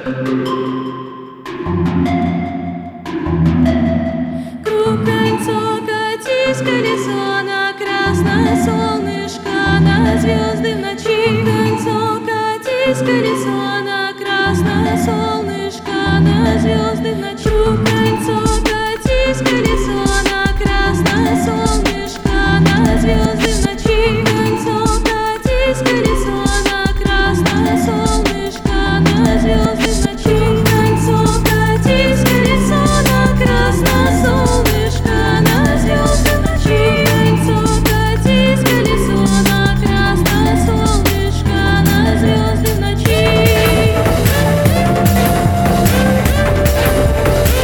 Круг-кольцо, катись, колесо на красное солнышко, на звезды в ночи. Кольцо, катись, колесо на красное солнышко, на звезды в ночи. Кольцо, катись, колесо на красное солнышко, на звезды в ночи. Кольцо, катись, колесо на красное солнышко, на звезды в ночи. Кольцо, катись, колесо на красное солнышко, на звезды в ночи. Кольцо, катись, колесо на красное солнышко, на звезды в ночи.